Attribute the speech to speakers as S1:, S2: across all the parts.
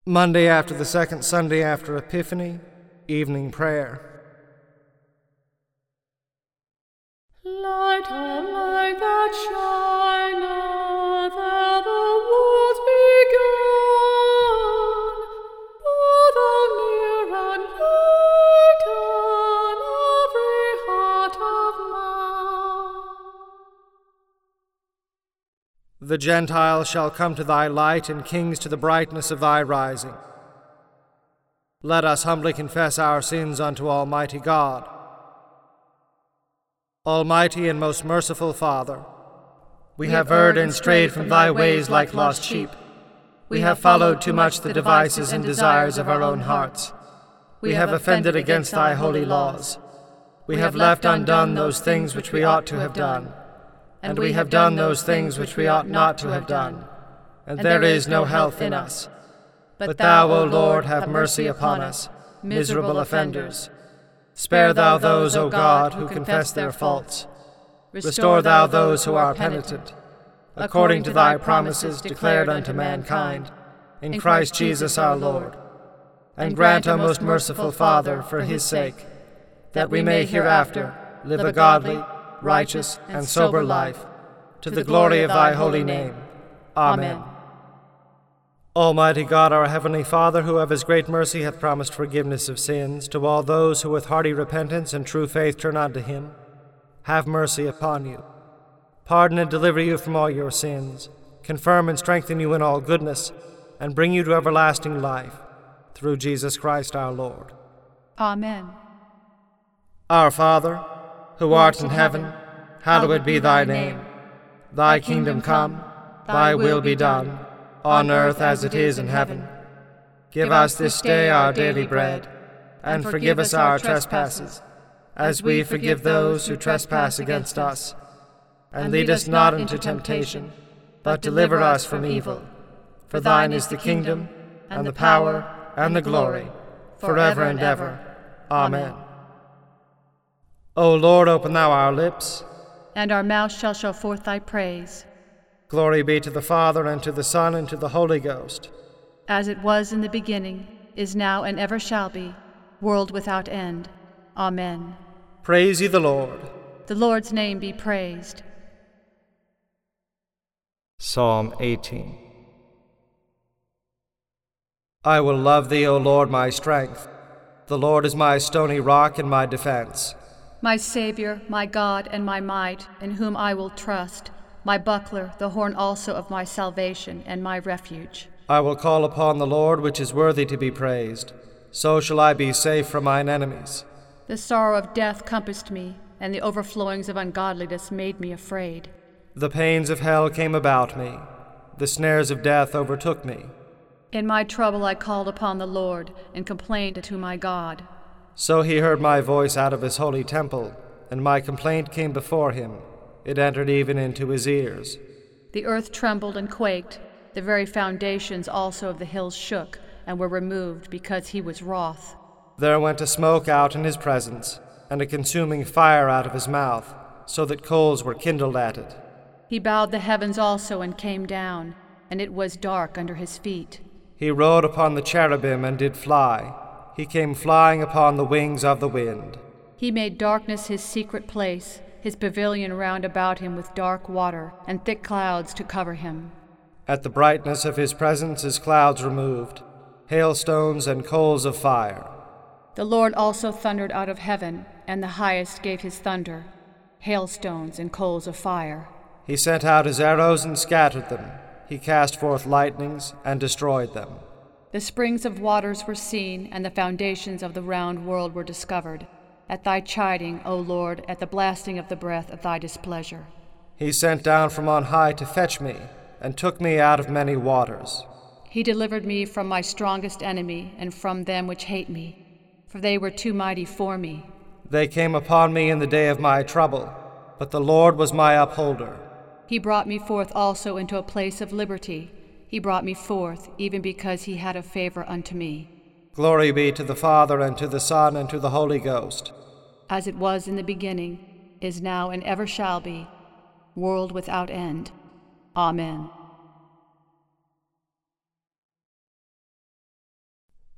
S1: Monday after the second Sunday after Epiphany, evening prayer.
S2: Light a light that shineth ere the world began, both near and lighten every heart of man.
S1: The Gentiles shall come to thy light, and kings to the brightness of thy rising. Let us humbly confess our sins unto Almighty God. Almighty and most merciful Father, we have erred and strayed from thy ways like lost sheep. We have followed too much the devices and desires of our own hearts. We have offended against thy holy laws. We have left undone those things which we ought to have done, and we have done those things which we ought not to have done, and there is no health in us. But thou, O Lord, have mercy upon us, miserable offenders. Spare thou those, O God, who confess their faults. Restore thou those who are penitent, according to thy promises declared unto mankind, in Christ Jesus our Lord. And grant, O most merciful Father, for his sake, that we may hereafter live a godly, righteous, and sober life, to the glory of thy holy name. Amen. Almighty God, our heavenly Father, who of his great mercy hath promised forgiveness of sins to all those who with hearty repentance and true faith turn unto him, have mercy upon you. Pardon and deliver you from all your sins, confirm and strengthen you in all goodness, and bring you to everlasting life, through Jesus Christ our Lord.
S2: Amen.
S1: Our Father, who art in heaven, hallowed be thy name. Thy kingdom come, thy will be done, on earth as it is in heaven. Give us this day our daily bread, and forgive us our trespasses, as we forgive those who trespass against us. And lead us not into temptation, but deliver us from evil. For thine is the kingdom, and the power, and the glory, forever and ever. Amen. O Lord, open thou our lips,
S2: and our mouth shall show forth thy praise.
S1: Glory be to the Father, and to the Son, and to the Holy Ghost.
S2: As it was in the beginning, is now, and ever shall be, world without end. Amen.
S1: Praise ye the Lord.
S2: The Lord's name be praised.
S1: Psalm 18. I will love thee, O Lord, my strength. The Lord is my stony rock and my defense.
S2: My Savior, my God, and my might, in whom I will trust, my buckler, the horn also of my salvation, and my refuge.
S1: I will call upon the Lord, which is worthy to be praised. So shall I be safe from mine enemies.
S2: The sorrow of death compassed me, and the overflowings of ungodliness made me afraid.
S1: The pains of hell came about me. The snares of death overtook me.
S2: In my trouble I called upon the Lord, and complained to my God.
S1: So he heard my voice out of his holy temple, and my complaint came before him. It entered even into his ears.
S2: The earth trembled and quaked. The very foundations also of the hills shook, and were removed, because he was wroth.
S1: There went a smoke out in his presence, and a consuming fire out of his mouth, so that coals were kindled at it.
S2: He bowed the heavens also and came down, and it was dark under his feet.
S1: He rode upon the cherubim and did fly. He came flying upon the wings of the wind.
S2: He made darkness his secret place, his pavilion round about him with dark water, and thick clouds to cover him.
S1: At the brightness of his presence his clouds removed, hailstones and coals of fire.
S2: The Lord also thundered out of heaven, and the highest gave his thunder, hailstones and coals of fire.
S1: He sent out his arrows and scattered them. He cast forth lightnings and destroyed them.
S2: The springs of waters were seen, and the foundations of the round world were discovered. At thy chiding, O Lord, at the blasting of the breath of thy displeasure.
S1: He sent down from on high to fetch me, and took me out of many waters.
S2: He delivered me from my strongest enemy, and from them which hate me, for they were too mighty for me.
S1: They came upon me in the day of my trouble, but the Lord was my upholder.
S2: He brought me forth also into a place of liberty. He brought me forth, even because he had a favor unto me.
S1: Glory be to the Father, and to the Son, and to the Holy Ghost.
S2: As it was in the beginning, is now, and ever shall be, world without end. Amen.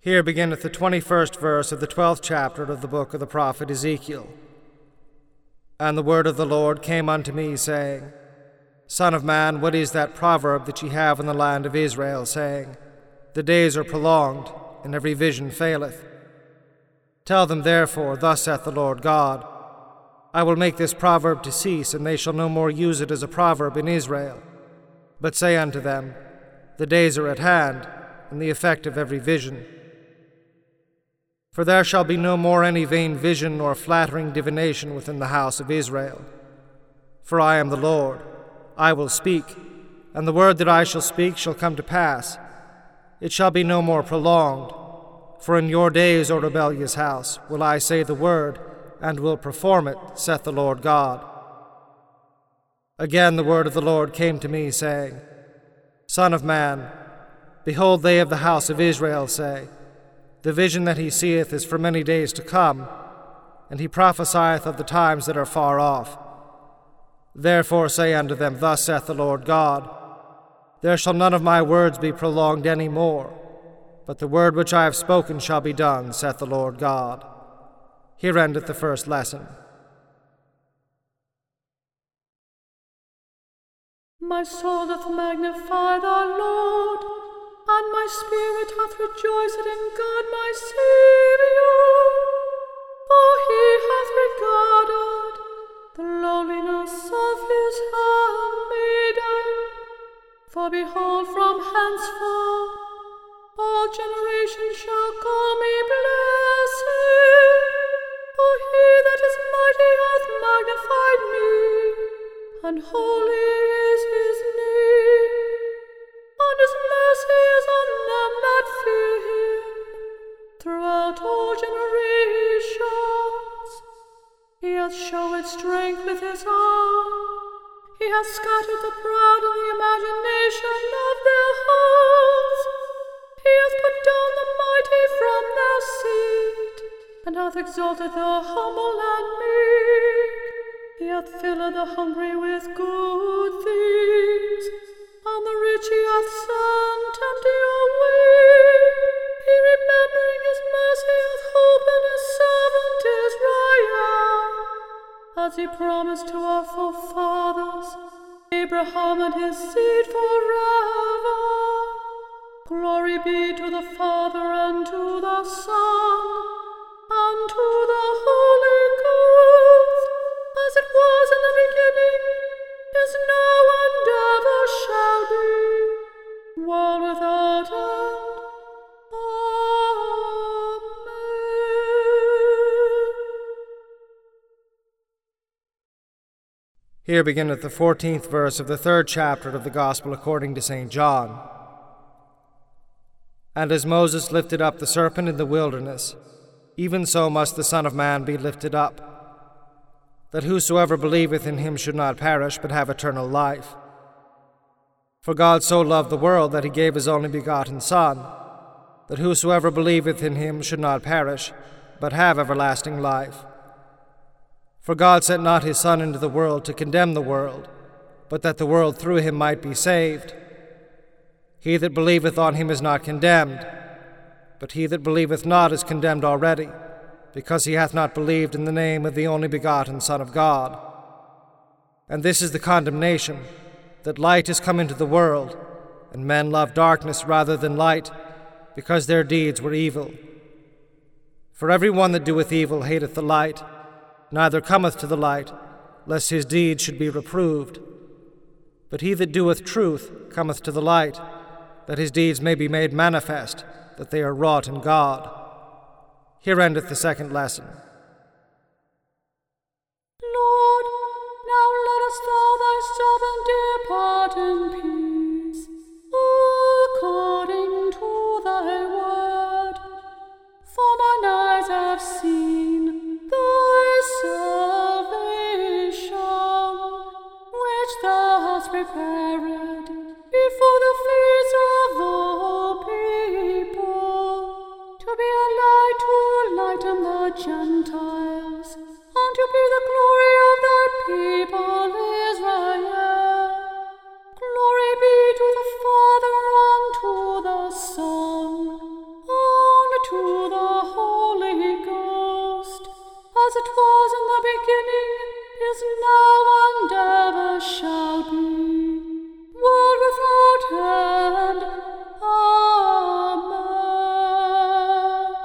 S1: Here beginneth the 21st verse of the 12th chapter of the book of the prophet Ezekiel. And the word of the Lord came unto me, saying, Son of man, what is that proverb that ye have in the land of Israel, saying, The days are prolonged, and every vision faileth? Tell them therefore, Thus saith the Lord God, I will make this proverb to cease, and they shall no more use it as a proverb in Israel. But say unto them, The days are at hand, and the effect of every vision. For there shall be no more any vain vision nor flattering divination within the house of Israel. For I am the Lord, I will speak, and the word that I shall speak shall come to pass. It shall be no more prolonged. For in your days, O rebellious house, will I say the word, and will perform it, saith the Lord God. Again the word of the Lord came to me, saying, Son of man, behold, they of the house of Israel say, The vision that he seeth is for many days to come, and he prophesieth of the times that are far off. Therefore say unto them, Thus saith the Lord God, There shall none of my words be prolonged any more, but the word which I have spoken shall be done, saith the Lord God. Here endeth the first lesson.
S3: My soul doth magnify the Lord, and my spirit hath rejoiced in God my Saviour. For he hath regarded the lowliness of his handmaiden. For behold, from henceforth all generations shall call me blessed. For he that is mighty hath magnified me, and holy is his name. And his mercy is on them that fear him throughout all generations. He hath showed strength with his arm. He hath scattered the proud in the imagination of their hearts. He hath put down the mighty from their seat, and hath exalted the humble and meek. He hath filled the hungry with good things, and the rich he hath sent empty away. He, remembering his mercy, hath holpen his servant Israel, as he promised to our forefathers, Abraham and his seed forever. Glory be to the Father, and to the Son, and to the Holy Ghost, as it was in the beginning, is now, and ever shall be, world without end. Amen.
S1: Here beginneth the 14th verse of the 3rd chapter of the Gospel according to St. John. And as Moses lifted up the serpent in the wilderness, even so must the Son of Man be lifted up, that whosoever believeth in him should not perish, but have eternal life. For God so loved the world that he gave his only begotten Son, that whosoever believeth in him should not perish, but have everlasting life. For God sent not his Son into the world to condemn the world, but that the world through him might be saved. He that believeth on him is not condemned, but he that believeth not is condemned already, because he hath not believed in the name of the only begotten Son of God. And this is the condemnation, that light is come into the world, and men love darkness rather than light, because their deeds were evil. For every one that doeth evil hateth the light, neither cometh to the light, lest his deeds should be reproved. But he that doeth truth cometh to the light, that his deeds may be made manifest, that they are wrought in God. Here endeth the 2nd lesson.
S3: Lord, now lettest thou thy servant depart in peace, according to thy word. For mine eyes have seen thy salvation, which thou hast prepared before the face of all people, to be a light to lighten the Gentiles, and to be the glory of thy people Israel. Glory is now and ever shall be, world without end. Amen.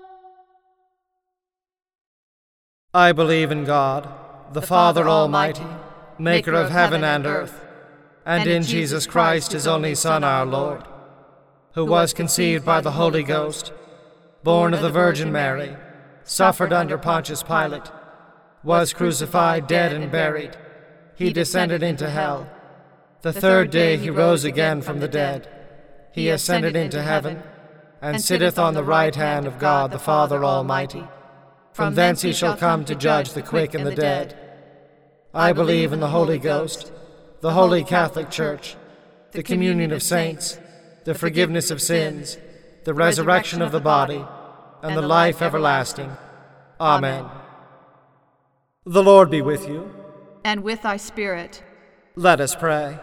S1: I believe in God, the Father Almighty, maker of heaven and earth, and in Jesus Christ, his only Son, our Lord, who was conceived by the Holy Ghost, born of the Virgin Mary, suffered under Pontius Pilate, was crucified, dead, and buried. He descended into hell. The third day he rose again from the dead. He ascended into heaven, and sitteth on the right hand of God the Father Almighty. From thence he shall come to judge the quick and the dead. I believe in the Holy Ghost, the Holy Catholic Church, the communion of saints, the forgiveness of sins, the resurrection of the body, and the life everlasting. Amen. The Lord be with you.
S2: And with thy spirit.
S1: Let us pray.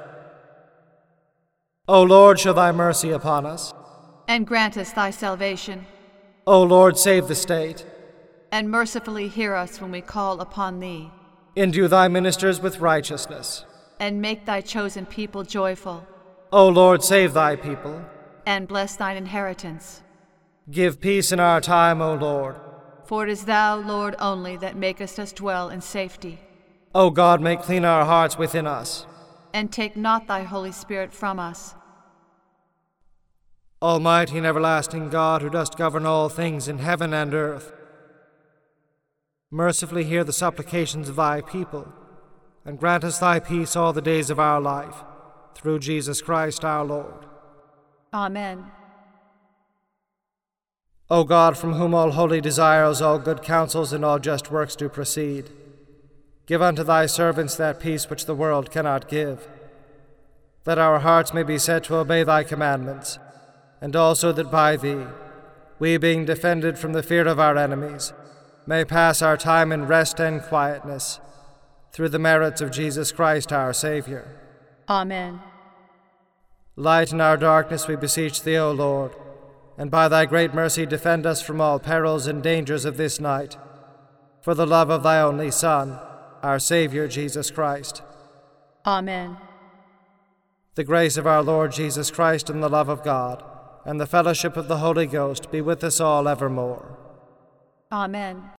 S1: O Lord, show thy mercy upon us.
S2: And grant us thy salvation.
S1: O Lord, save the state.
S2: And mercifully hear us when we call upon thee.
S1: Endue thy ministers with righteousness.
S2: And make thy chosen people joyful.
S1: O Lord, save thy people.
S2: And bless thine inheritance.
S1: Give peace in our time, O Lord.
S2: For it is thou, Lord, only that makest us dwell in safety.
S1: O God, make clean our hearts within us.
S2: And take not thy Holy Spirit from us.
S1: Almighty and everlasting God, who dost govern all things in heaven and earth, mercifully hear the supplications of thy people, and grant us thy peace all the days of our life, through Jesus Christ our Lord.
S2: Amen.
S1: O God, from whom all holy desires, all good counsels, and all just works do proceed, give unto thy servants that peace which the world cannot give, that our hearts may be set to obey thy commandments, and also that by thee, we being defended from the fear of our enemies, may pass our time in rest and quietness, through the merits of Jesus Christ our Savior.
S2: Amen.
S1: Lighten our darkness, we beseech thee, O Lord, and by thy great mercy defend us from all perils and dangers of this night, for the love of thy only Son, our Savior Jesus Christ.
S2: Amen.
S1: The grace of our Lord Jesus Christ, and the love of God, and the fellowship of the Holy Ghost be with us all evermore.
S2: Amen.